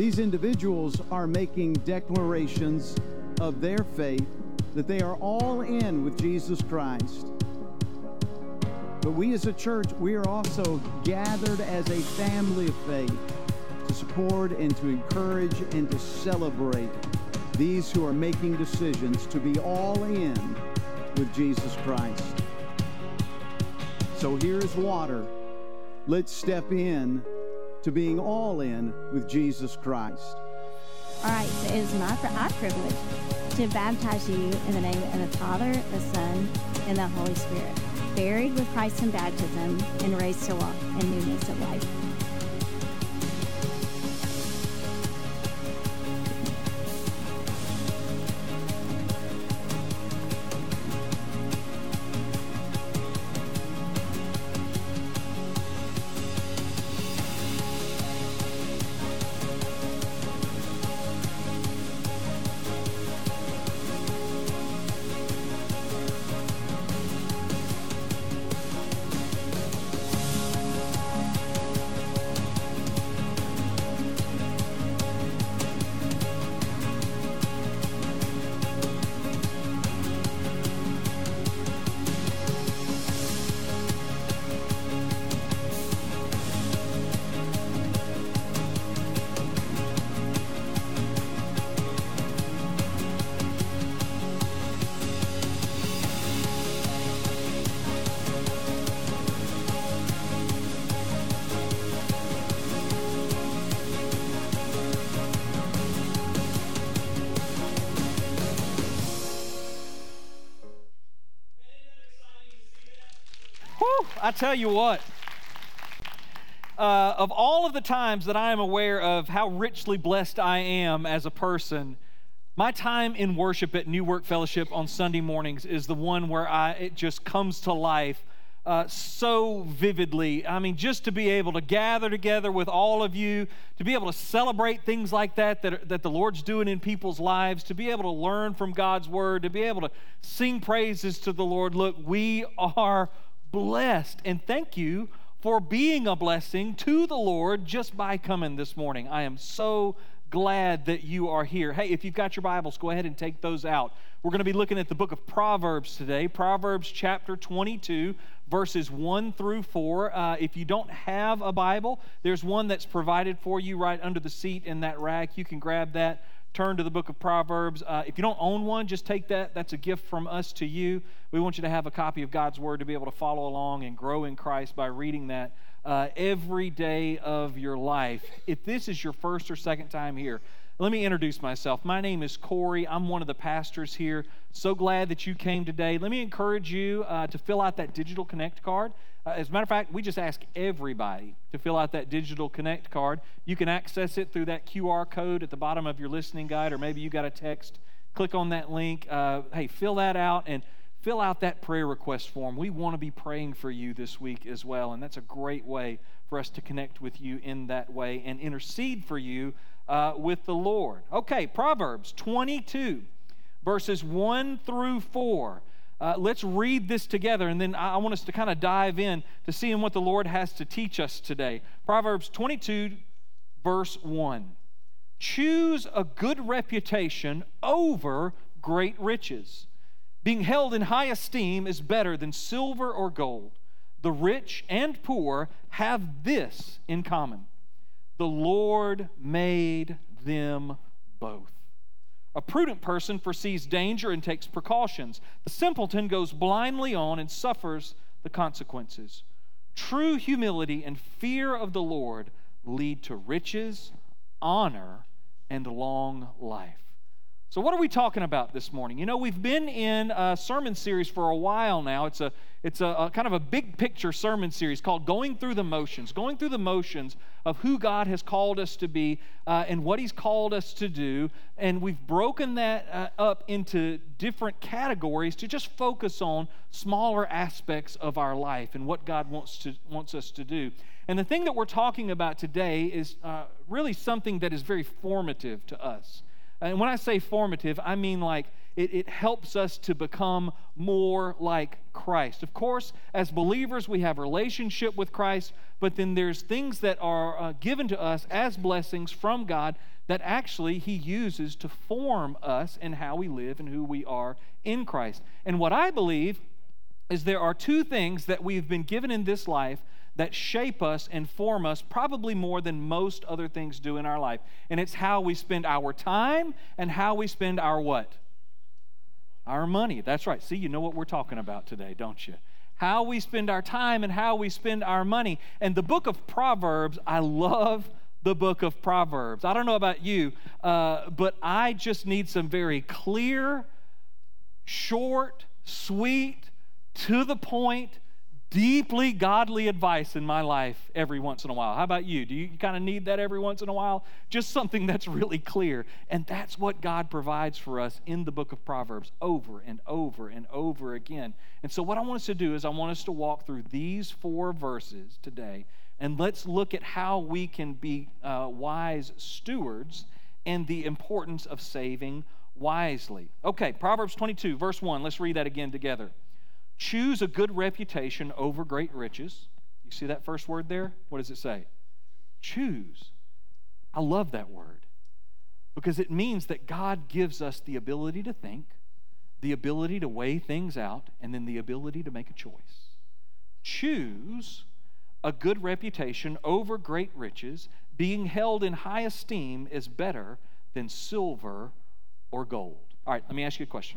These individuals are making declarations of their faith that they are all in with Jesus Christ. But we as a church, we are also gathered as a family of faith to support and to encourage and to celebrate these who are making decisions to be all in with Jesus Christ. So here is water. Let's step in to being all in with Jesus Christ. All right, so it is our privilege to baptize you in the name of the Father, the Son, and the Holy Spirit, buried with Christ in baptism and raised to walk in newness of life. I tell you what, of all of the times that I am aware of how richly blessed I am as a person, my time in worship at New Work Fellowship on Sunday mornings is the one where it just comes to life so vividly. I mean, just to be able to gather together with all of you, to be able to celebrate things like that the Lord's doing in people's lives, to be able to learn from God's Word, to be able to sing praises to the Lord. Look, we are blessed, and thank you for being a blessing to the Lord just by coming this morning. I am so glad that you are here. Hey, if you've got your Bibles, go ahead and take those out. We're going to be looking at the book of Proverbs today, Proverbs chapter 22, verses 1 through 4. If you don't have a Bible, there's one that's provided for you right under the seat in that rack. You can grab that, turn to the book of Proverbs. If you don't own one, just take that. That's a gift from us to you. We want you to have a copy of God's Word to be able to follow along and grow in Christ by reading that every day of your life. If this is your first or second time here, let me introduce myself. My name is Corey. I'm one of the pastors here. So glad that you came today. Let me encourage you to fill out that Digital Connect card. As a matter of fact, we just ask everybody to fill out that Digital Connect card. You can access it through that QR code at the bottom of your listening guide, or maybe you got a text. Click on that link. Hey, fill that out and fill out that prayer request form. We want to be praying for you this week as well, and that's a great way for us to connect with you in that way and intercede for you with the Lord. Okay, Proverbs 22, verses 1 through 4. Let's read this together, and then I want us to kind of dive in to seeing what the Lord has to teach us today. Proverbs 22, verse 1. Choose a good reputation over great riches. Being held in high esteem is better than silver or gold. The rich and poor have this in common: the Lord made them both. A prudent person foresees danger and takes precautions. The simpleton goes blindly on and suffers the consequences. True humility and fear of the Lord lead to riches, honor, and long life. So what are we talking about this morning? You know, we've been in a sermon series for a while now. It's a kind of a big picture sermon series called Going Through the Motions of who God has called us to be and what He's called us to do. And we've broken that up into different categories to just focus on smaller aspects of our life and what God wants us to do. And the thing that we're talking about today is really something that is very formative to us. And when I say formative, I mean like it helps us to become more like Christ. Of course, as believers, we have a relationship with Christ, but then there's things that are given to us as blessings from God that actually He uses to form us in how we live and who we are in Christ. And what I believe is there are two things that we've been given in this life that shape us and form us probably more than most other things do in our life. And it's how we spend our time and how we spend our what? Our money. That's right. See, you know what we're talking about today, don't you? How we spend our time and how we spend our money. And the book of Proverbs, I love the book of Proverbs. I don't know about you, but I just need some very clear, short, sweet, to the point, deeply godly advice in my life every once in a while. How about you? Do you kind of need that every once in a while? Just something that's really clear. And that's what God provides for us in the book of Proverbs over and over and over again. And so what I want us to do is I want us to walk through these 4 verses today, and let's look at how we can be wise stewards and the importance of saving wisely. Okay, Proverbs 22, verse 1. Let's read that again together. Choose a good reputation over great riches. You see that first word there? What does it say? Choose. I love that word because it means that God gives us the ability to think, the ability to weigh things out, and then the ability to make a choice. Choose a good reputation over great riches. Being held in high esteem is better than silver or gold. All right, let me ask you a question.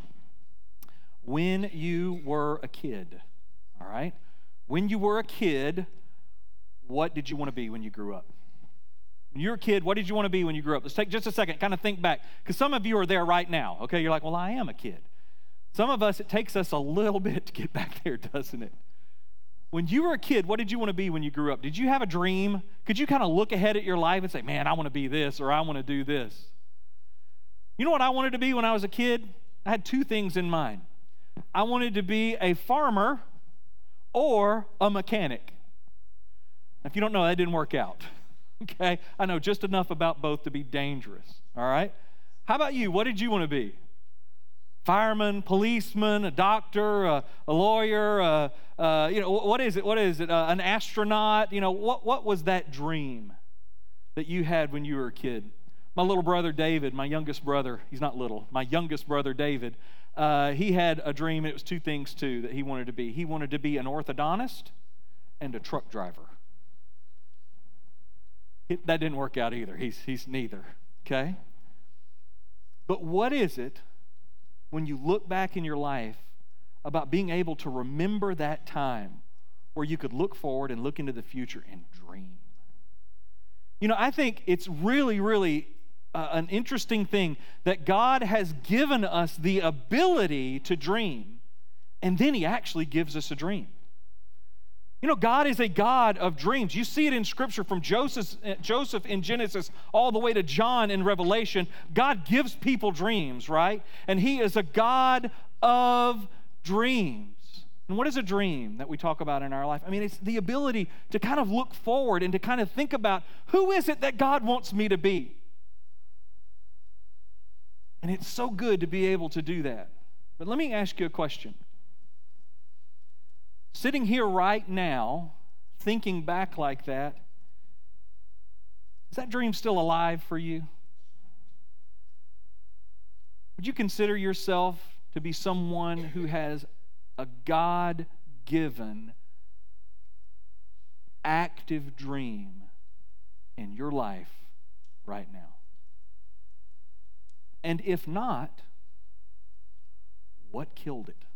When you were a kid, all right? When you were a kid, what did you want to be when you grew up? When you were a kid, what did you want to be when you grew up? Let's take just a second, kind of think back, because some of you are there right now, okay? You're like, well, I am a kid. Some of us, it takes us a little bit to get back there, doesn't it? When you were a kid, what did you want to be when you grew up? Did you have a dream? Could you kind of look ahead at your life and say, man, I want to be this or I want to do this? You know what I wanted to be when I was a kid? I had 2 things in mind. I wanted to be a farmer or a mechanic. If you don't know, that didn't work out. Okay? I know just enough about both to be dangerous. All right? How about you? What did you want to be? Fireman, policeman, a doctor, a lawyer, what is it? What is it? An astronaut? What was that dream that you had when you were a kid? My little brother David, my youngest brother, he's not little, my youngest brother David, he had a dream. It was 2 things too that he wanted to be. He wanted to be an orthodontist and a truck driver. That didn't work out either. He's neither, okay? But what is it when you look back in your life about being able to remember that time where you could look forward and look into the future and dream? I think it's really, really an interesting thing that God has given us the ability to dream, and then He actually gives us a dream. God is a God of dreams. You see it in Scripture from Joseph in Genesis all the way to John in Revelation. God gives people dreams, right? And He is a God of dreams. And what is a dream that we talk about in our life? I mean, it's the ability to kind of look forward and to kind of think about, who is it that God wants me to be? And it's so good to be able to do that. But let me ask you a question. Sitting here right now, thinking back like that, is that dream still alive for you? Would you consider yourself to be someone who has a God-given, active dream in your life right now? And if not, what killed it?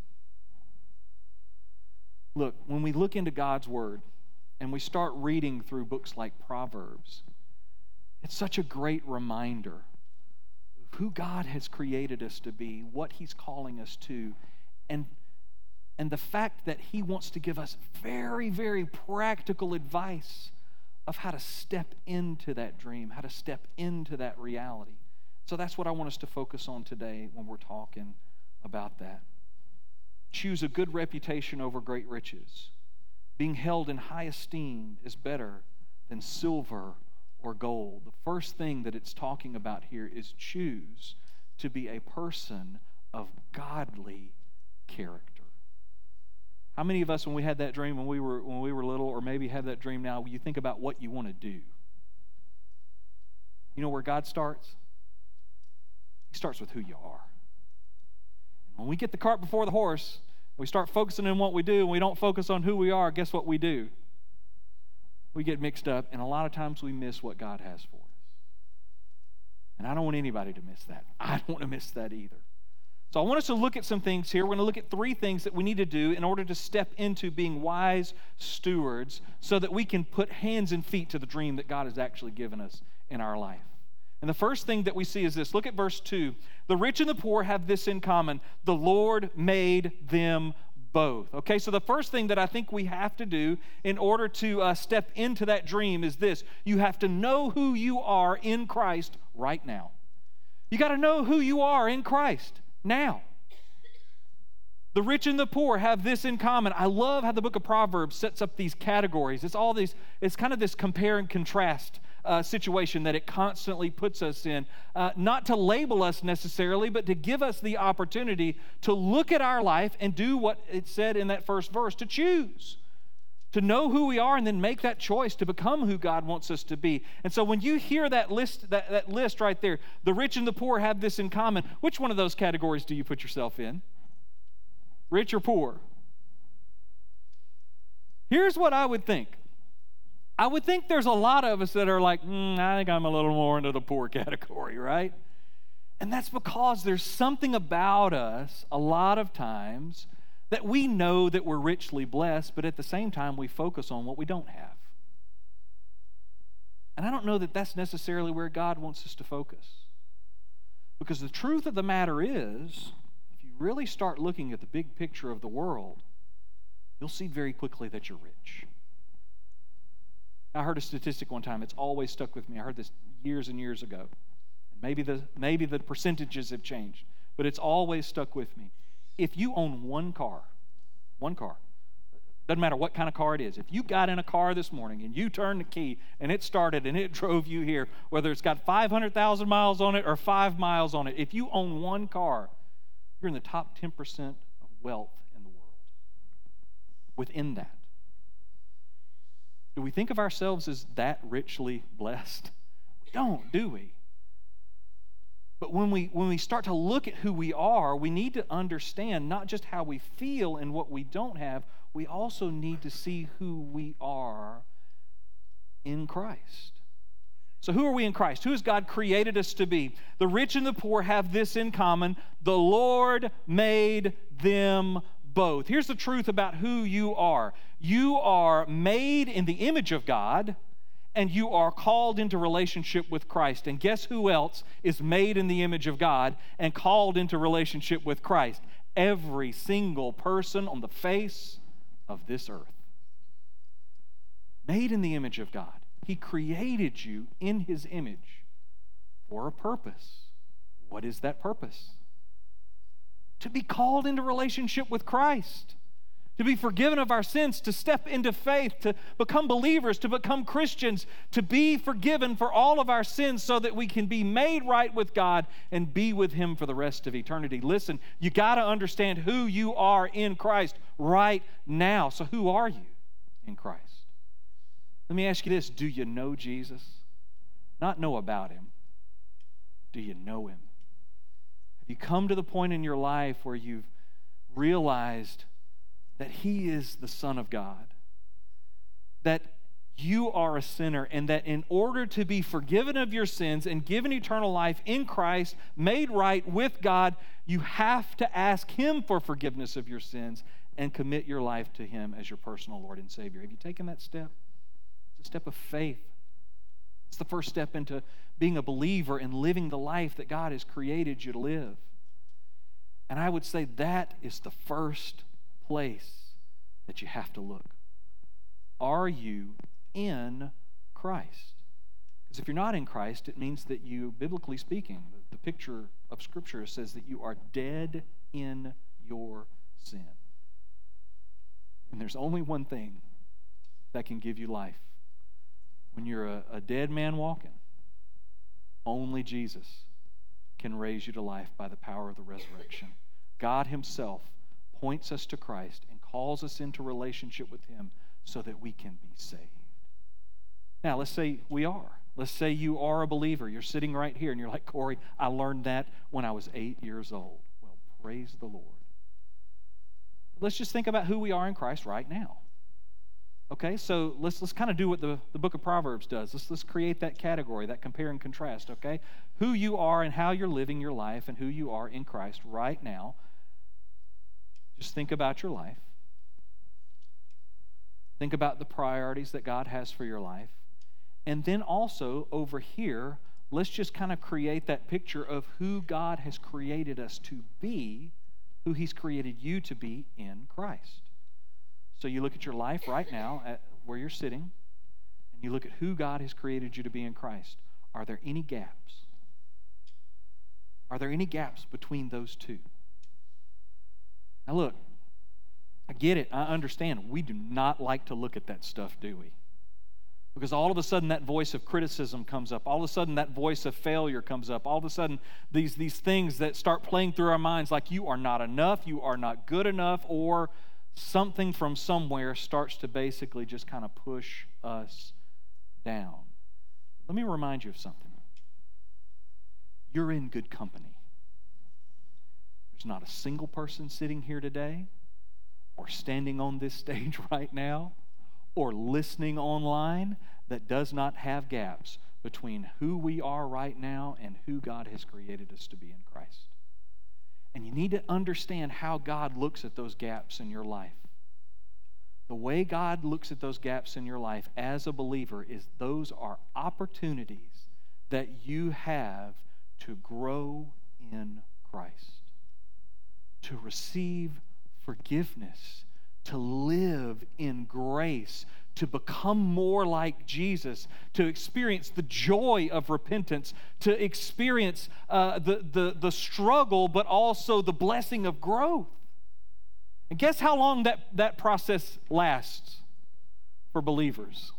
Look, when we look into God's Word and we start reading through books like Proverbs, it's such a great reminder of who God has created us to be, what He's calling us to, and the fact that He wants to give us very, very practical advice of how to step into that dream, how to step into that reality. So that's what I want us to focus on today when we're talking about that. Choose a good reputation over great riches. Being held in high esteem is better than silver or gold. The first thing that it's talking about here is choose to be a person of godly character. How many of us, when we had that dream when we were little, or maybe have that dream now, you think about what you want to do? You know where God starts? He starts with who you are. And when we get the cart before the horse, we start focusing on what we do, and we don't focus on who we are, guess what we do? We get mixed up, and a lot of times we miss what God has for us. And I don't want anybody to miss that. I don't want to miss that either. So I want us to look at some things here. We're going to look at 3 things that we need to do in order to step into being wise stewards so that we can put hands and feet to the dream that God has actually given us in our life. And the first thing that we see is this. Look at verse 2. The rich and the poor have this in common. The Lord made them both. Okay, so the first thing that I think we have to do in order to step into that dream is this. You have to know who you are in Christ right now. You got to know who you are in Christ now. The rich and the poor have this in common. I love how the book of Proverbs sets up these categories. It's kind of this compare and contrast situation that it constantly puts us in, not to label us necessarily, but to give us the opportunity to look at our life and do what it said in that first verse, to choose, to know who we are and then make that choice to become who God wants us to be. And so when you hear that list, that list right there, the rich and the poor have this in common, which one of those categories do you put yourself in? Rich or poor? Here's what I would think. I would think there's a lot of us that are like, I think I'm a little more into the poor category, right? And that's because there's something about us a lot of times that we know that we're richly blessed, but at the same time we focus on what we don't have. And I don't know that that's necessarily where God wants us to focus. Because the truth of the matter is, if you really start looking at the big picture of the world, you'll see very quickly that you're rich. I heard a statistic one time. It's always stuck with me. I heard this years and years ago. Maybe the percentages have changed, but it's always stuck with me. If you own one car, doesn't matter what kind of car it is. If you got in a car this morning and you turned the key and it started and it drove you here, whether it's got 500,000 miles on it or 5 miles on it, if you own one car, you're in the top 10% of wealth in the world. Within that. Do we think of ourselves as that richly blessed? We don't, do we? But when we start to look at who we are, we need to understand not just how we feel and what we don't have, we also need to see who we are in Christ. So who are we in Christ? Who has God created us to be? The rich and the poor have this in common. The Lord made them both. Here's the truth about who you are. You are made in the image of God, and you are called into relationship with Christ. And guess who else is made in the image of God and called into relationship with Christ? Every single person on the face of this earth. Made in the image of God. He created you in His image for a purpose. What is that purpose? To be called into relationship with Christ, to be forgiven of our sins, to step into faith, to become believers, to become Christians, to be forgiven for all of our sins so that we can be made right with God and be with Him for the rest of eternity. Listen, you got to understand who you are in Christ right now. So who are you in Christ? Let me ask you this. Do you know Jesus? Not know about Him. Do you know Him? You come to the point in your life where you've realized that He is the Son of God, that you are a sinner, and that in order to be forgiven of your sins and given eternal life in Christ, made right with God, you have to ask Him for forgiveness of your sins and commit your life to Him as your personal Lord and Savior. Have you taken that step? It's a step of faith. It's the first step into being a believer and living the life that God has created you to live. And I would say that is the first place that you have to look. Are you in Christ? Because if you're not in Christ, it means that you, biblically speaking, the picture of Scripture says that you are dead in your sin. And there's only one thing that can give you life. when you're a dead man walking, only Jesus can raise you to life by the power of the resurrection. God himself points us to Christ and calls us into relationship with him so that we can be saved. Now, let's say we are. Let's say you are a believer. You're sitting right here and you're like, Corey, I learned that when I was 8 years old. Well, praise the Lord. Let's just think about who we are in Christ right now. Okay, so let's kind of do what the book of Proverbs does. Let's create that category, that compare and contrast, okay? Who you are and how you're living your life and who you are in Christ right now. Just think about your life. Think about the priorities that God has for your life. And then also over here, let's just kind of create that picture of who God has created us to be, who he's created you to be in Christ. So you look at your life right now, at where you're sitting, and you look at who God has created you to be in Christ. Are there any gaps? Are there any gaps between those two? Now look, I get it. I understand. We do not like to look at that stuff, do we? Because all of a sudden that voice of criticism comes up. All of a sudden that voice of failure comes up. All of a sudden these things that start playing through our minds like you are not enough, you are not good enough, or something from somewhere starts to basically just kind of push us down. Let me remind you of something. You're in good company. There's not a single person sitting here today or standing on this stage right now or listening online that does not have gaps between who we are right now and who God has created us to be in Christ. And you need to understand how God looks at those gaps in your life. The way God looks at those gaps in your life as a believer is those are opportunities that you have to grow in Christ, to receive forgiveness, to live in grace, to become more like Jesus, to experience the joy of repentance, to experience the struggle, but also the blessing of growth. And guess how long that process lasts for believers?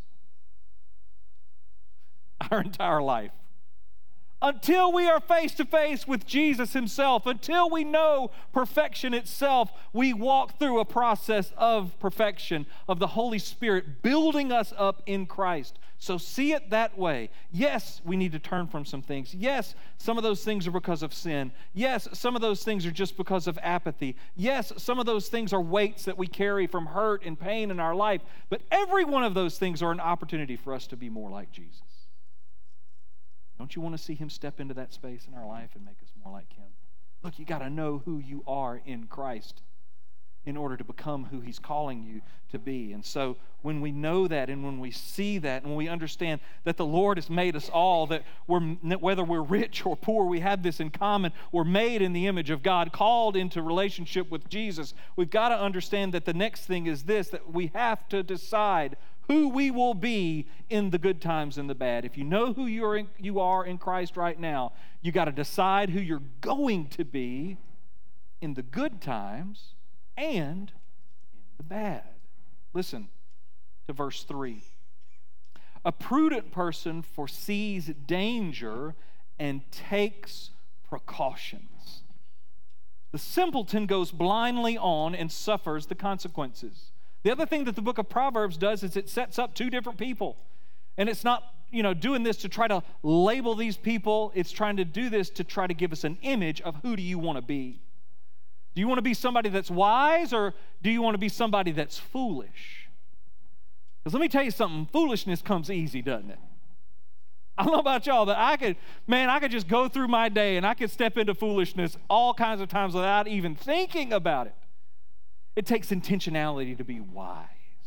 Our entire life. Until we are face to face with Jesus himself, until we know perfection itself, we walk through a process of perfection, of the Holy Spirit building us up in Christ. So see it that way. Yes, we need to turn from some things. Yes, some of those things are because of sin. Yes, some of those things are just because of apathy. Yes, some of those things are weights that we carry from hurt and pain in our life. But every one of those things are an opportunity for us to be more like Jesus. Don't you want to see him step into that space in our life and make us more like him? Look, you got to know who you are in Christ in order to become who he's calling you to be. And so when we know that and when we see that and when we understand that the Lord has made us all, that whether we're rich or poor, we have this in common. We're made in the image of God, called into relationship with Jesus. We've got to understand that the next thing is this, that we have to decide who we will be in the good times and the bad. If you know who you are in Christ right now, you got to decide who you're going to be in the good times and in the bad. Listen to verse 3. A prudent person foresees danger and takes precautions. The simpleton goes blindly on and suffers the consequences. The other thing that the book of Proverbs does is it sets up two different people. And it's not, doing this to try to label these people. It's trying to do this to try to give us an image of who do you want to be. Do you want to be somebody that's wise, or do you want to be somebody that's foolish? Because let me tell you something, foolishness comes easy, doesn't it? I don't know about y'all, but I could just go through my day and I could step into foolishness all kinds of times without even thinking about it. It takes intentionality to be wise,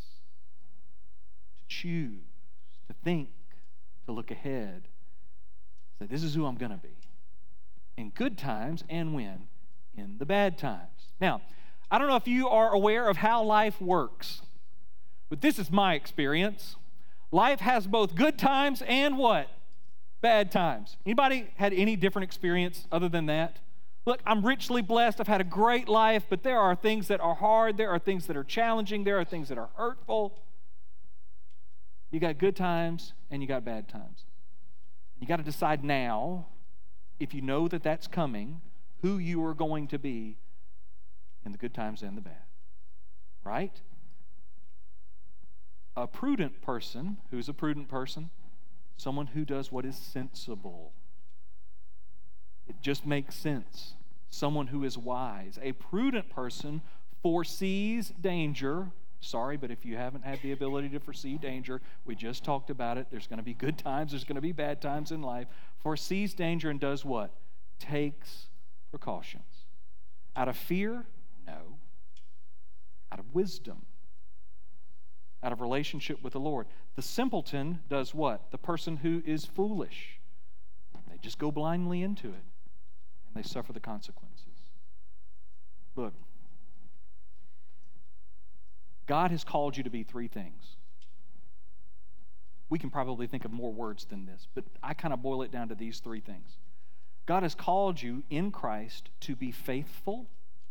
to choose, to think, to look ahead. Say, this is who I'm going to be in good times and when in the bad times. Now, I don't know if you are aware of how life works, but this is my experience. Life has both good times and what? Bad times. Anybody had any different experience other than that? Look, I'm richly blessed. I've had a great life, but there are things that are hard. There are things that are challenging. There are things that are hurtful. You got good times and you got bad times. You got to decide now, if you know that that's coming, who you are going to be in the good times and the bad. Right? A prudent person, who's a prudent person? Someone who does what is sensible. It just makes sense. Someone who is wise. A prudent person foresees danger. Sorry, but if you haven't had the ability to foresee danger, we just talked about it. There's going to be good times, there's going to be bad times in life. Foresees danger and does what? Takes precautions. Out of fear? No. Out of wisdom. Out of relationship with the Lord. The simpleton does what? The person who is foolish. They just go blindly into it, and they suffer the consequences. Look, God has called you to be three things. We can probably think of more words than this, but I kind of boil it down to these three things. God has called you in Christ to be faithful,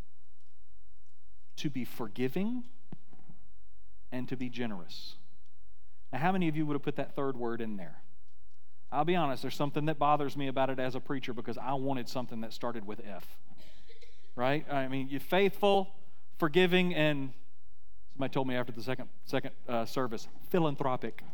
to be forgiving, and to be generous. Now, how many of you would have put that third word in there? I'll be honest, there's something that bothers me about it as a preacher because I wanted something that started with F. Right? I mean, you're faithful, forgiving, and somebody told me after the second service, philanthropic.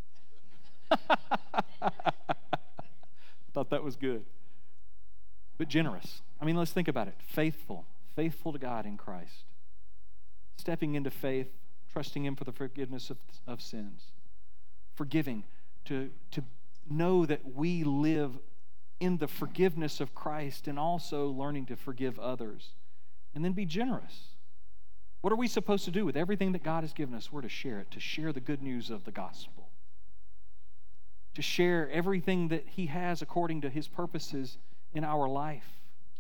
Thought that was good. But generous. I mean, let's think about it. Faithful to God in Christ. Stepping into faith, trusting Him for the forgiveness of sins. Forgiving, to know that we live in the forgiveness of Christ and also learning to forgive others. And then be generous. What are we supposed to do with everything that God has given us? We're to share it, to share the good news of the gospel, to share everything that He has according to His purposes in our life.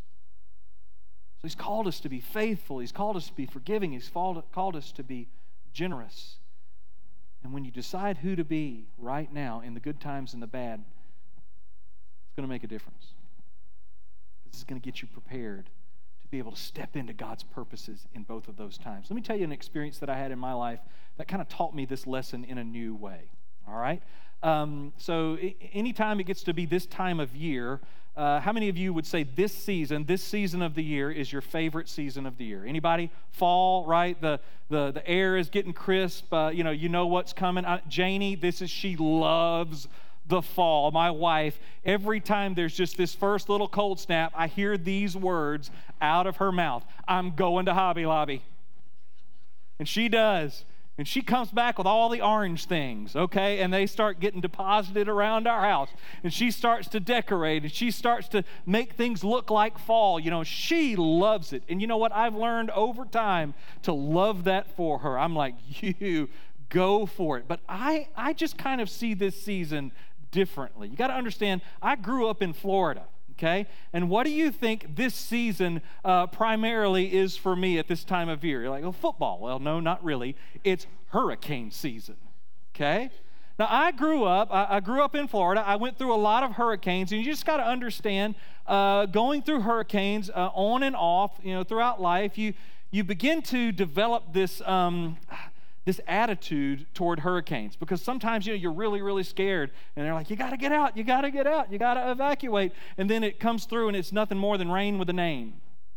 So He's called us to be faithful. He's called us to be forgiving. He's called us to be generous. And when you decide who to be right now in the good times and the bad, it's going to make a difference. This is going to get you prepared to be able to step into God's purposes in both of those times. Let me tell you an experience that I had in my life that kind of taught me this lesson in a new way. All right? So anytime it gets to be this time of year, how many of you would say this season of the year is your favorite season of the year? Anybody? Fall, right? The air is getting crisp. You know what's coming. Janie, she loves the fall. My wife, every time there's just this first little cold snap, I hear these words out of her mouth. I'm going to Hobby Lobby. And she does. And she comes back with all the orange things, okay? And they start getting deposited around our house. And she starts to decorate, and she starts to make things look like fall. She loves it. And you know what? I've learned over time to love that for her. I'm like, you go for it. But I just kind of see this season differently. You got to understand, I grew up in Florida. Okay? And what do you think this season primarily is for me at this time of year? You're like, football. Well, no, not really. It's hurricane season. Okay? Now, I grew up in Florida. I went through a lot of hurricanes, and you just got to understand, going through hurricanes on and off, throughout life, you begin to develop this attitude toward hurricanes, because sometimes you're really, really scared, and they're like, you got to get out, you got to evacuate, and then it comes through and it's nothing more than rain with a name.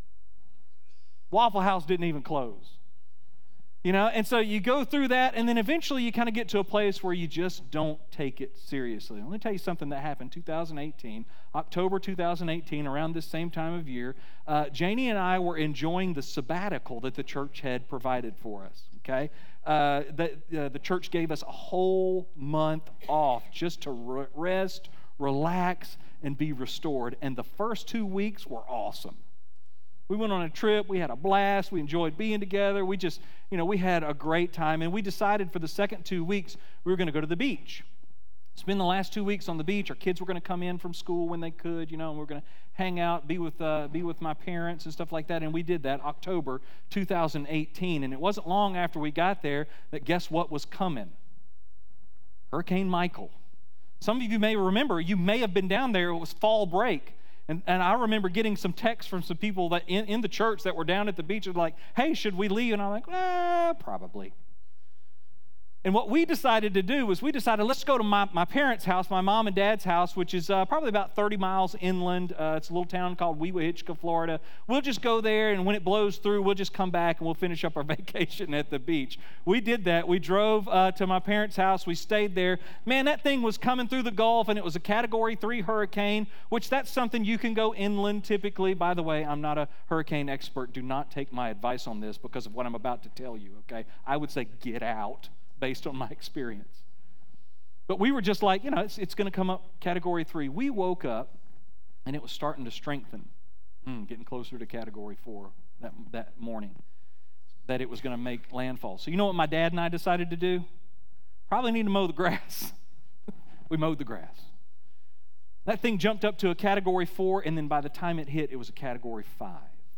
Waffle House didn't even close. And so you go through that, and then eventually you kind of get to a place where you just don't take it seriously. Let me tell you something that happened 2018, October 2018, around this same time of year. Janie and I were enjoying the sabbatical that the church had provided for us, okay? The church gave us a whole month off just to rest, relax, and be restored. And the first 2 weeks were awesome. We went on a trip. We had a blast. We enjoyed being together. We just, we had a great time. And we decided for the second 2 weeks, we were going to go to the beach. Spend the last 2 weeks on the beach. Our kids were going to come in from school when they could, and we're going to hang out, be with my parents and stuff like that. And we did that October 2018. And it wasn't long after we got there that guess what was coming? Hurricane Michael. Some of you may remember, you may have been down there. It was fall break. And I remember getting some texts from some people that in the church that were down at the beach, like, hey, should we leave? And I'm like, probably. And what we decided to do was let's go to my parents' house, my mom and dad's house, which is probably about 30 miles inland. It's a little town called Weewahitchka, Florida. We'll just go there, and when it blows through, we'll just come back and we'll finish up our vacation at the beach. We did that. We drove to my parents' house. We stayed there. Man, that thing was coming through the Gulf, and it was a Category 3 hurricane, which that's something you can go inland typically. By the way, I'm not a hurricane expert. Do not take my advice on this because of what I'm about to tell you, okay? I would say get out, based on my experience. But we were just like, it's going to come up Category 3. We woke up, and it was starting to strengthen, getting closer to Category 4 that morning, that it was going to make landfall. So you know what my dad and I decided to do? Probably need to mow the grass. We mowed the grass. That thing jumped up to a Category 4, and then by the time it hit, it was a Category 5.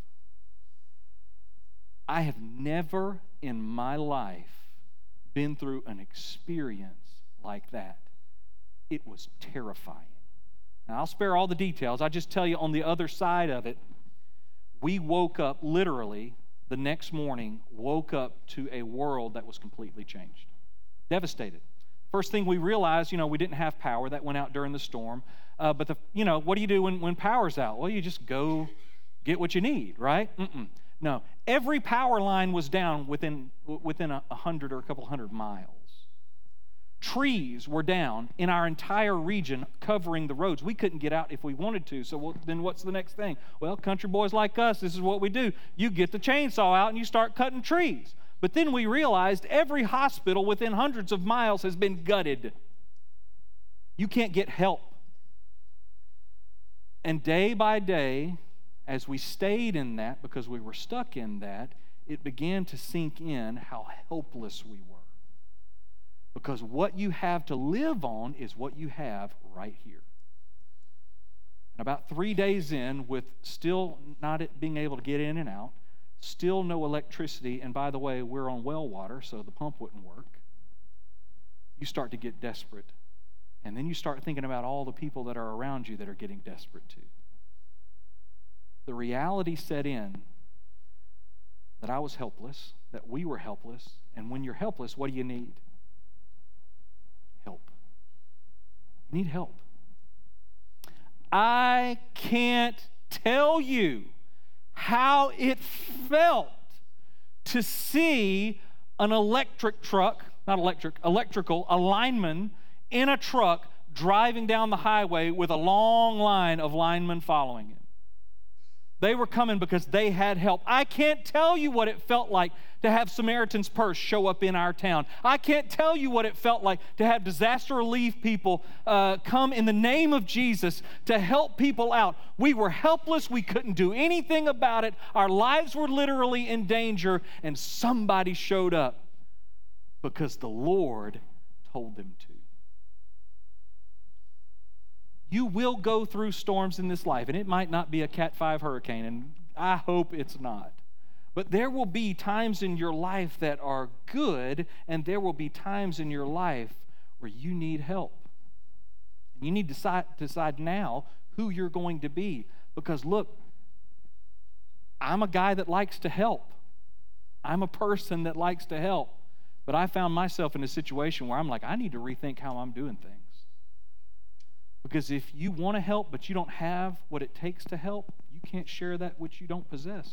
I have never in my life been through an experience like that. It was terrifying. Now, I'll spare all the details. I'll just tell you on the other side of it, we woke up literally the next morning, woke up to a world that was completely changed. Devastated. First thing we realized, we didn't have power. That went out during the storm. But what do you do when power's out? Well, you just go get what you need, right? No, every power line was down within 100 or a couple hundred miles. Trees were down in our entire region covering the roads. We couldn't get out if we wanted to, so then what's the next thing? Well, country boys like us, this is what we do. You get the chainsaw out and you start cutting trees. But then we realized every hospital within hundreds of miles has been gutted. You can't get help. And day by day, as we stayed in that, because we were stuck in that, it began to sink in how helpless we were. Because what you have to live on is what you have right here. And about 3 days in, with still not being able to get in and out, still no electricity, and by the way, we're on well water, so the pump wouldn't work, you start to get desperate. And then you start thinking about all the people that are around you that are getting desperate too. The reality set in that I was helpless, that we were helpless, and when you're helpless, what do you need? Help. You need help. I can't tell you how it felt to see an electrical, a lineman in a truck driving down the highway with a long line of linemen following him. They were coming because they had help. I can't tell you what it felt like to have Samaritan's Purse show up in our town. I can't tell you what it felt like to have disaster relief people come in the name of Jesus to help people out. We were helpless. We couldn't do anything about it. Our lives were literally in danger, and somebody showed up because the Lord told them to. You will go through storms in this life, and it might not be a Cat 5 hurricane, and I hope it's not. But there will be times in your life that are good, and there will be times in your life where you need help. And you need to decide now who you're going to be. Because look, I'm a guy that likes to help. I'm a person that likes to help. But I found myself in a situation where I'm like, I need to rethink how I'm doing things. Because if you want to help, but you don't have what it takes to help, you can't share that which you don't possess.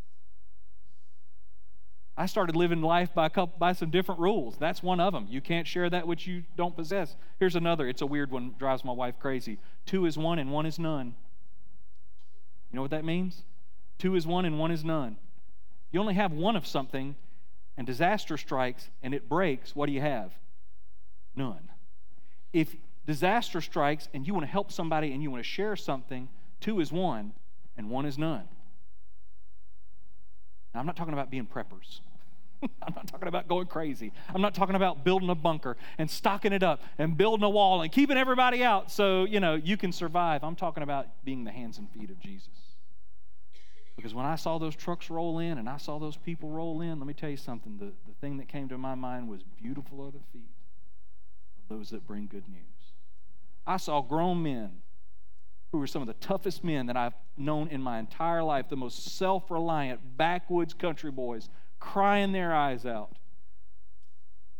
I started living life by some different rules. That's one of them. You can't share that which you don't possess. Here's another. It's a weird one. Drives my wife crazy. 2 is 1 and 1 is none. You know what that means? 2 is 1 and 1 is none. You only have one of something, and disaster strikes and it breaks. What do you have? None. If disaster strikes and you want to help somebody and you want to share something, 2 is 1 and 1 is none. Now, I'm not talking about being preppers. I'm not talking about going crazy. I'm not talking about building a bunker and stocking it up and building a wall and keeping everybody out so, you can survive. I'm talking about being the hands and feet of Jesus. Because when I saw those trucks roll in and I saw those people roll in, let me tell you something. The thing that came to my mind was beautiful are the feet of those that bring good news. I saw grown men who were some of the toughest men that I've known in my entire life, the most self-reliant, backwoods country boys, crying their eyes out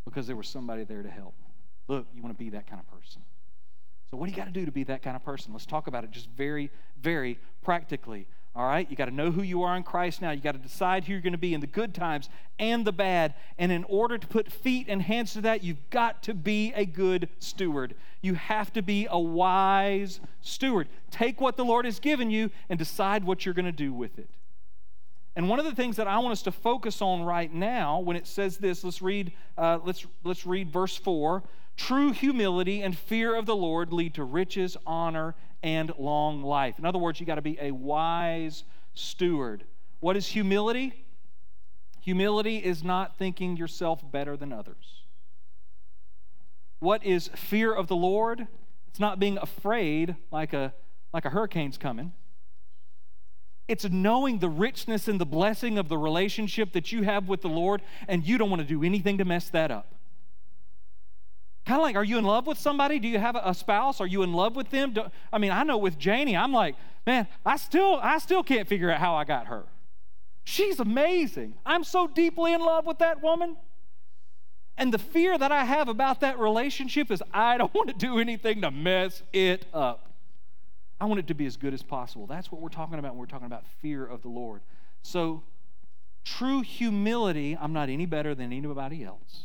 because there was somebody there to help. Look, you want to be that kind of person. So what do you got to do to be that kind of person? Let's talk about it just very, very practically. All right? You got to know who you are in Christ now. You got to decide who you're going to be in the good times and the bad. And in order to put feet and hands to that, you've got to be a good steward. You have to be a wise steward. Take what the Lord has given you and decide what you're going to do with it. And one of the things that I want us to focus on right now, when it says this, let's read verse 4. True humility and fear of the Lord lead to riches, honor, and long life. In other words, you got to be a wise steward. What is humility? Humility is not thinking yourself better than others. What is fear of the Lord? It's not being afraid like a hurricane's coming. It's knowing the richness and the blessing of the relationship that you have with the Lord, and you don't want to do anything to mess that up. Kind of like, are you in love with somebody? Do you have a spouse? Are you in love with them? I know with Janie, I'm like, man, I still can't figure out how I got her. She's amazing. I'm so deeply in love with that woman. And the fear that I have about that relationship is I don't want to do anything to mess it up. I want it to be as good as possible. That's what we're talking about when we're talking about fear of the Lord. So, true humility, I'm not any better than anybody else.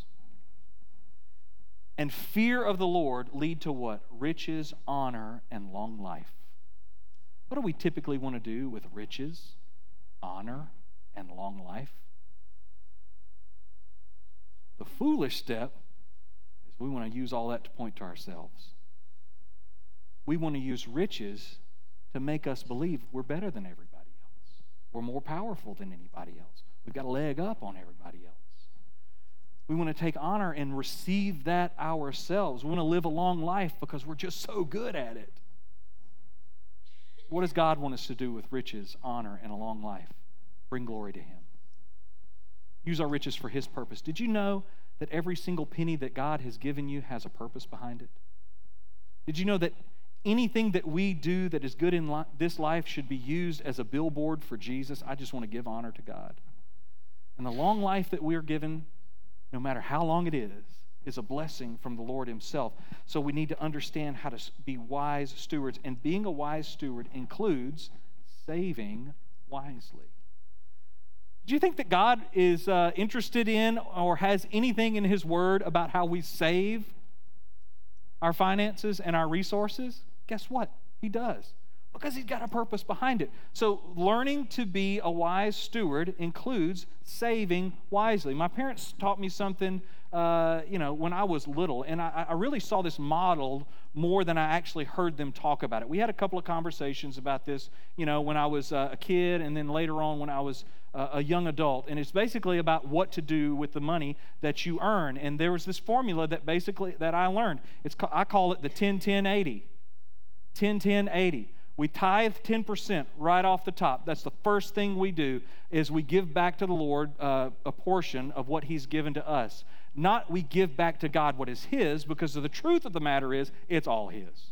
And fear of the Lord lead to what? Riches, honor, and long life. What do we typically want to do with riches, honor, and long life? The foolish step is we want to use all that to point to ourselves. We want to use riches to make us believe we're better than everybody else. We're more powerful than anybody else. We've got a leg up on everybody else. We want to take honor and receive that ourselves. We want to live a long life because we're just so good at it. What does God want us to do with riches, honor, and a long life? Bring glory to Him. Use our riches for His purpose. Did you know that every single penny that God has given you has a purpose behind it? Did you know that anything that we do that is good in this life should be used as a billboard for Jesus? I just want to give honor to God. And the long life that we are given, no matter how long it is a blessing from the Lord Himself. So we need to understand how to be wise stewards. And being a wise steward includes saving wisely. Do you think that God is interested in or has anything in His Word about how we save our finances and our resources? Guess what? He does. Because He's got a purpose behind it. So learning to be a wise steward includes saving wisely. My parents taught me something, when I was little, and I really saw this modeled more than I actually heard them talk about it. We had a couple of conversations about this, when I was a kid, and then later on when I was a young adult. And it's basically about what to do with the money that you earn. And there was this formula that I learned. I call it the 10-10-80. 10-10-80. We tithe 10% right off the top. That's the first thing we do, is we give back to the Lord a portion of what He's given to us. Not we give back to God what is His, because the truth of the matter is, it's all His.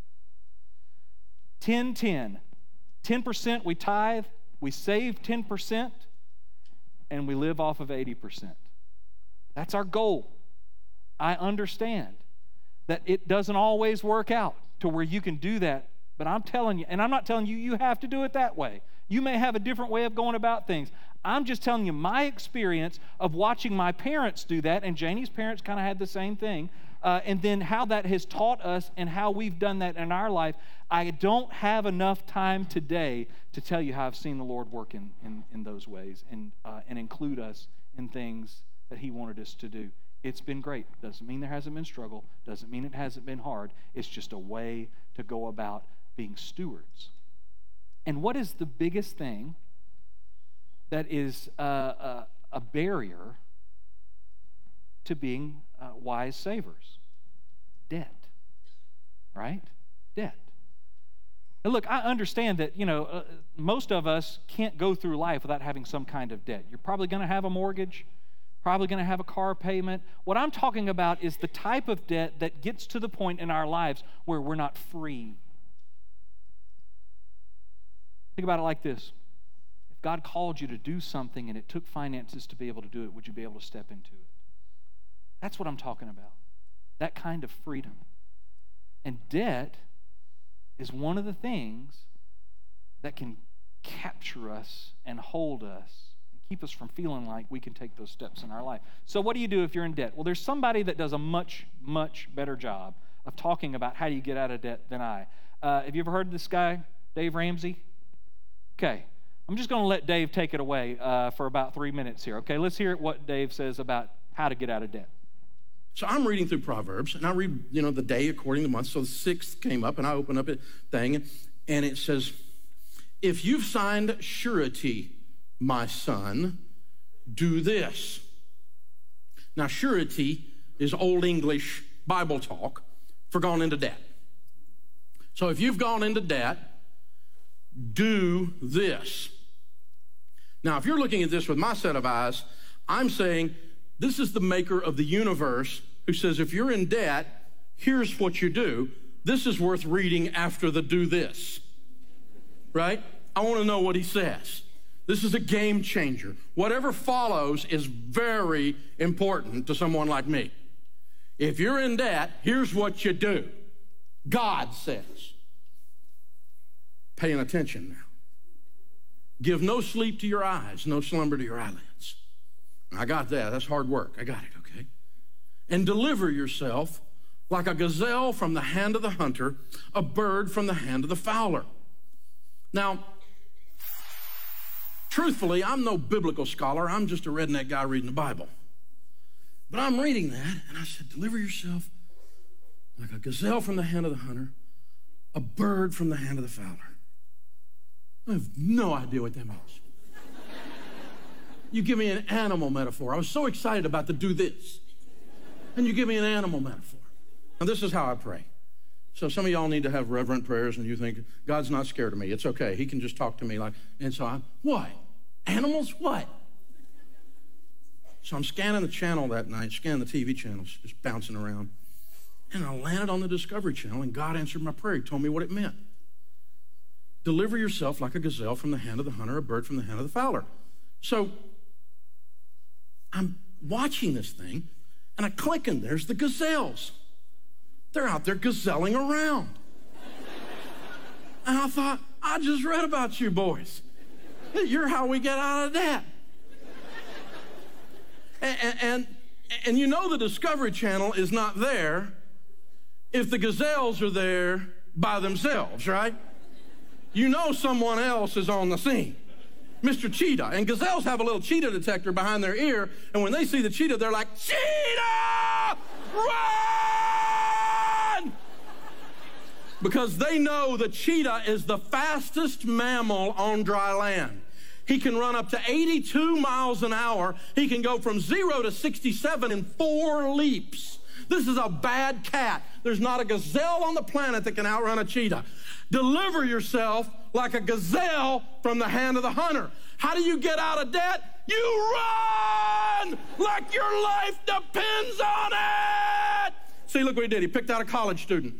10-10. 10% we tithe, we save 10%, and we live off of 80%. That's our goal. I understand that it doesn't always work out to where you can do that. But I'm telling you, and I'm not telling you you have to do it that way. You may have a different way of going about things. I'm just telling you my experience of watching my parents do that, and Janie's parents kind of had the same thing, and then how that has taught us and how we've done that in our life. I don't have enough time today to tell you how I've seen the Lord work in those ways and include us in things that He wanted us to do. It's been great. Doesn't mean there hasn't been struggle. Doesn't mean it hasn't been hard. It's just a way to go about being stewards. And what is the biggest thing that is a barrier to being wise savers? Debt, right? Debt. Now look, I understand that, most of us can't go through life without having some kind of debt. You're probably going to have a mortgage, probably going to have a car payment. What I'm talking about is the type of debt that gets to the point in our lives where we're not free. Think about it like this. If God called you to do something and it took finances to be able to do it, would you be able to step into it? That's what I'm talking about. That kind of freedom. And debt is one of the things that can capture us and hold us and keep us from feeling like we can take those steps in our life. So what do you do if you're in debt? Well, there's somebody that does a much, much better job of talking about how do you get out of debt than I. Have you ever heard of this guy, Dave Ramsey? Okay. I'm just going to let Dave take it away for about 3 minutes here. Okay, let's hear what Dave says about how to get out of debt. So I'm reading through Proverbs, and I read, the day according to the month. So the 6th came up, and I opened up a thing, and it says, if you've signed surety, my son, do this. Now, surety is Old English Bible talk for going into debt. So if you've gone into debt, do this. Now, if you're looking at this with my set of eyes, I'm saying this is the maker of the universe who says if you're in debt, here's what you do. This is worth reading after the do this, right? I want to know what he says. This is a game changer. Whatever follows is very important to someone like me. If you're in debt, here's what you do. God says. Paying attention now. Give no sleep to your eyes, no slumber to your eyelids. I got that. That's hard work. I got it, okay? And deliver yourself like a gazelle from the hand of the hunter, a bird from the hand of the fowler. Now, truthfully, I'm no biblical scholar. I'm just a redneck guy reading the Bible. But I'm reading that, and I said, deliver yourself like a gazelle from the hand of the hunter, a bird from the hand of the fowler. I have no idea what that means. You give me an animal metaphor. I was so excited about the do this. And you give me an animal metaphor. Now, this is how I pray. So some of y'all need to have reverent prayers, and you think, God's not scared of me. It's okay. He can just talk to me like, and so what? Animals? What? So I'm scanning the channel that night, scanning the TV channels, just bouncing around. And I landed on the Discovery Channel, and God answered my prayer. He told me what it meant. Deliver yourself like a gazelle from the hand of the hunter, a bird from the hand of the fowler. So I'm watching this thing, and I click, and there's the gazelles. They're out there gazelling around. And I thought, I just read about you boys. You're how we get out of debt. And you know the Discovery Channel is not there if the gazelles are there by themselves, right? You know someone else is on the scene. Mr. Cheetah. And gazelles have a little cheetah detector behind their ear, and when they see the cheetah, they're like, cheetah! Run! Because they know the cheetah is the fastest mammal on dry land. He can run up to 82 miles an hour. He can go from 0 to 67 in 4 leaps. This is a bad cat. There's not a gazelle on the planet that can outrun a cheetah. Deliver yourself like a gazelle from the hand of the hunter. How do you get out of debt? You run like your life depends on it. See, look what he did. He picked out a college student.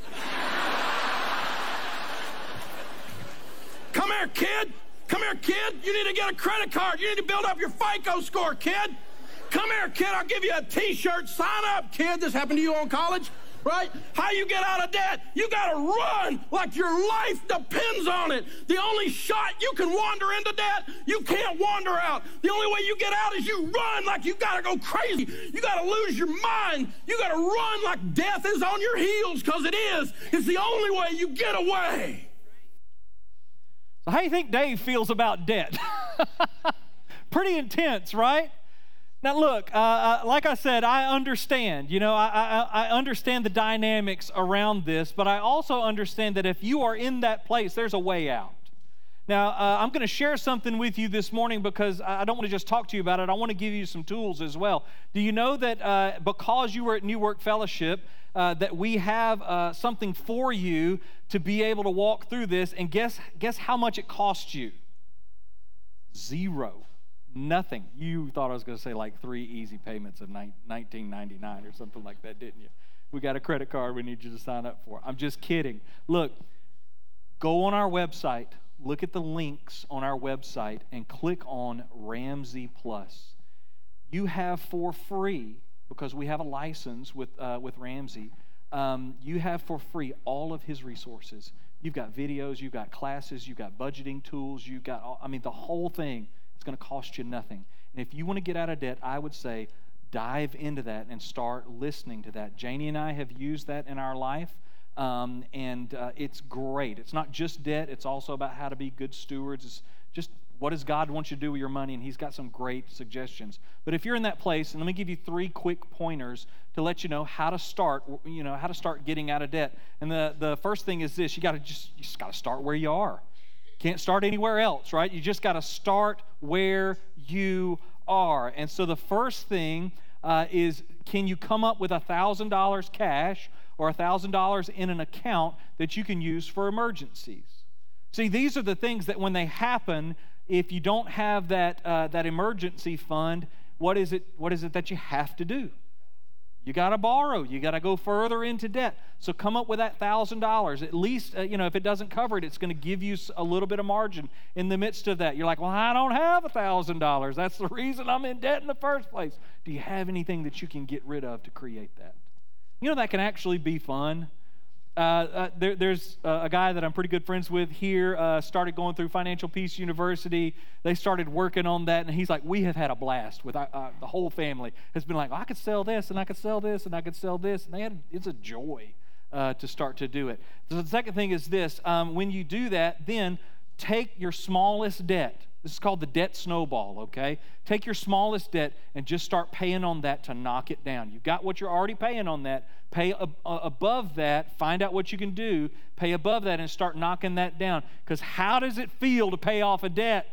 Come here, kid. Come here, kid. You need to get a credit card. You need to build up your FICO score, kid. Come here, kid. I'll give you a T-shirt. Sign up, kid. This happened to you on college, right? How you get out of debt? You got to run like your life depends on it. The only shot you can wander into debt, you can't wander out. The only way you get out is you run like you got to go crazy. You got to lose your mind. You got to run like death is on your heels, because it is. It's the only way you get away. So how do you think Dave feels about debt? Pretty intense, right? Now look, like I said, I understand. I understand the dynamics around this, but I also understand that if you are in that place, there's a way out. Now, I'm going to share something with you this morning because I don't want to just talk to you about it. I want to give you some tools as well. Do you know that because you were at New Work Fellowship, that we have something for you to be able to walk through this? And guess how much it cost you? $0. Nothing. You thought I was going to say like 3 easy payments of $19.99 or something like that, didn't you? We got a credit card we need you to sign up for. I'm just kidding. Look, go on our website, look at the links on our website, and click on Ramsey Plus. You have for free because we have a license with Ramsey, you have for free all of his resources. You've got videos, you've got classes, you've got budgeting tools, you've got, the whole thing. It's going to cost you nothing. And if you want to get out of debt, I would say dive into that and start listening to that. Janie and I have used that in our life, and it's great. It's not just debt. It's also about how to be good stewards. It's just what does God want you to do with your money, and he's got some great suggestions. But if you're in that place, and let me give you 3 quick pointers to let you know how to start getting out of debt. And the first thing is this: you just got to start where you are. Can't start anywhere else, right? You just got to start where you are. And so the first thing is, can you come up with $1,000 cash or $1,000 in an account that you can use for emergencies? See, these are the things that when they happen, if you don't have that emergency fund, what is it that you have to do? You got to borrow. You got to go further into debt. So come up with that $1,000. At least, if it doesn't cover it, it's going to give you a little bit of margin in the midst of that. You're like, well, I don't have $1,000. That's the reason I'm in debt in the first place. Do you have anything that you can get rid of to create that? That can actually be fun. There's a guy that I'm pretty good friends with here, started going through Financial Peace University. They started working on that, and he's like, we have had a blast with the whole family has been like, I could sell this, and I could sell this, and I could sell this, and it's a joy to start to do it. So the second thing is this: when you do that, then take your smallest debt. This is called the debt snowball, okay? Take your smallest debt and just start paying on that to knock it down. You've got what you're already paying on that. Pay above that. Find out what you can do. Pay above that and start knocking that down. Because how does it feel to pay off a debt?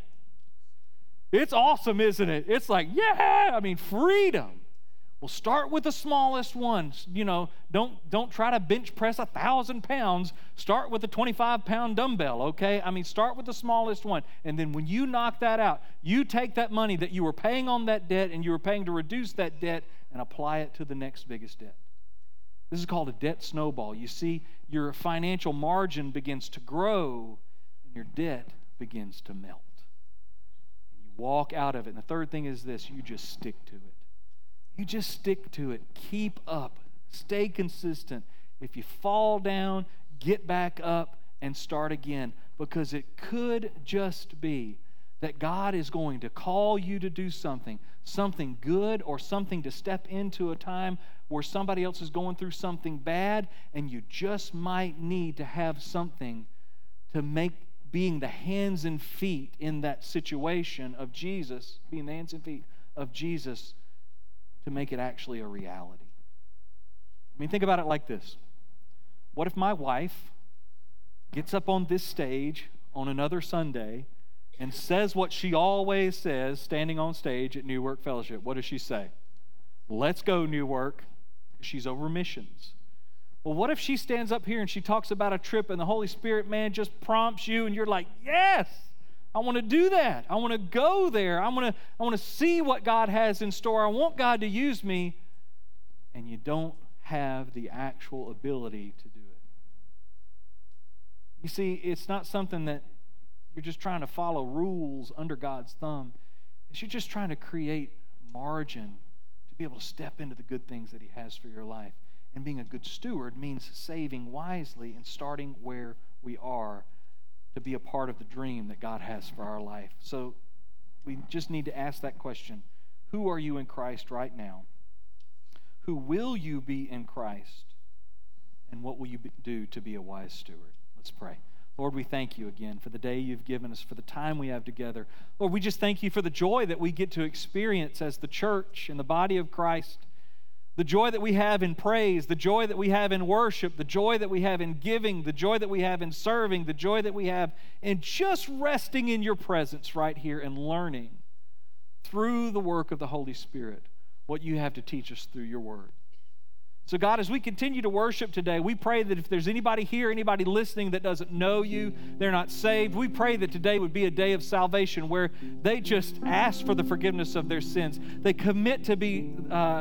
It's awesome, isn't it? It's like, yeah, freedom. Well, start with the smallest ones. Don't try to bench press 1,000 pounds. Start with a 25-pound dumbbell, okay? Start with the smallest one. And then when you knock that out, you take that money that you were paying on that debt and you were paying to reduce that debt and apply it to the next biggest debt. This is called a debt snowball. You see, your financial margin begins to grow and your debt begins to melt. And you walk out of it. And the third thing is this: you just stick to it. You just stick to it. Keep up. Stay consistent. If you fall down, get back up and start again, because it could just be that God is going to call you to do something good, or something to step into a time where somebody else is going through something bad, and you just might need to have something to make being the hands and feet in that situation of Jesus, being the hands and feet of Jesus, to make it actually a reality. Think about it like this. What if my wife gets up on this stage on another Sunday and says what she always says standing on stage at New Work Fellowship? What does she say? Let's go, New Work. She's over missions. Well, what if she stands up here and she talks about a trip and the Holy Spirit, man, just prompts you and you're like, yes, I want to do that. I want to go there. I want to see what God has in store. I want God to use me. And you don't have the actual ability to do it. You see, it's not something that you're just trying to follow rules under God's thumb. It's you're just trying to create margin to be able to step into the good things that He has for your life. And being a good steward means saving wisely and starting where we are to be a part of the dream that God has for our life. So we just need to ask that question: who are you in Christ right now? Who will you be in Christ? And what will you do to be a wise steward? Let's pray. Lord, we thank you again for the day you've given us, for the time we have together. Lord, we just thank you for the joy that we get to experience as the church and the body of Christ. The joy that we have in praise, the joy that we have in worship, the joy that we have in giving, the joy that we have in serving, the joy that we have in just resting in your presence right here and learning through the work of the Holy Spirit what you have to teach us through your word. So God, as we continue to worship today, we pray that if there's anybody here, anybody listening that doesn't know you, they're not saved, we pray that today would be a day of salvation where they just ask for the forgiveness of their sins. They commit to be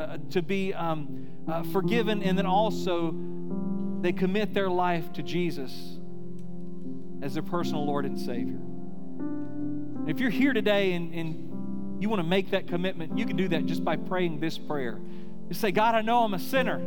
forgiven, and then also they commit their life to Jesus as their personal Lord and Savior. And if you're here today and you want to make that commitment, you can do that just by praying this prayer. Just say, God, I know I'm a sinner.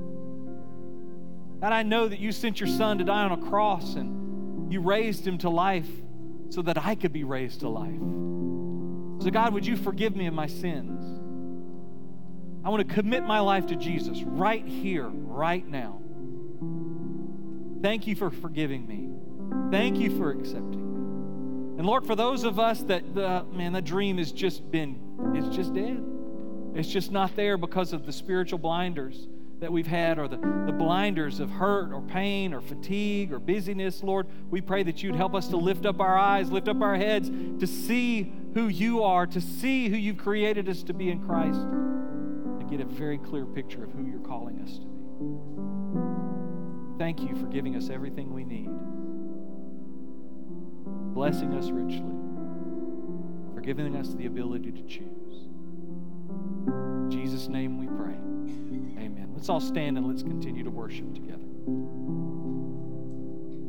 God, I know that you sent your son to die on a cross and you raised him to life so that I could be raised to life. So God, would you forgive me of my sins? I want to commit my life to Jesus right here, right now. Thank you for forgiving me. Thank you for accepting me. And Lord, for those of us that, that dream has just dead. It's just not there because of the spiritual blinders that we've had, or the blinders of hurt or pain or fatigue or busyness. Lord, we pray that you'd help us to lift up our eyes, lift up our heads, to see who you are, to see who you've created us to be in Christ, and get a very clear picture of who you're calling us to be. Thank you for giving us everything we need, blessing us richly, for giving us the ability to choose. In Jesus' name we pray. Amen. Let's all stand and let's continue to worship together.